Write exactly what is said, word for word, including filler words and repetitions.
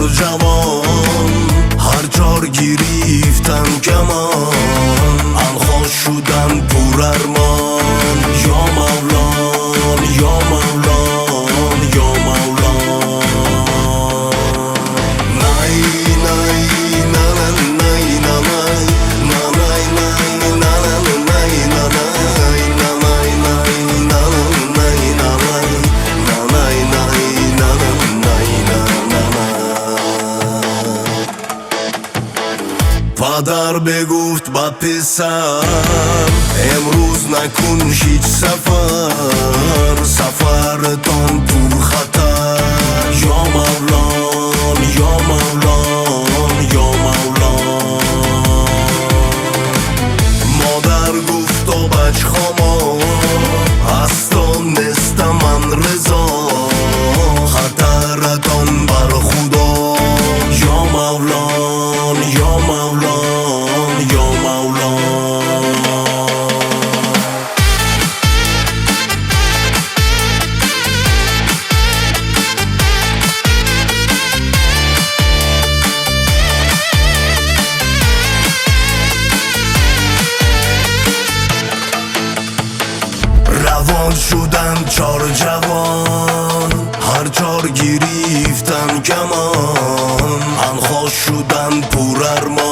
چار جوان هر چار گریفتن کمان انخواش شدن پر ارمان یا مولان یا مولان یا مولان نای نای نای نای نای پدر بگفت با پسر امروز نکن هیچ سفر سفرتان پر خطر یا مولان یا مولان یا مولان مادر گفت و بچ خاما هستان نستم من رضا خطرتان بر خدا یا مولان یا مولان یا مولان روان شدن چار جوان هر چار گریفتن کمان انخواش شدن پر ارمان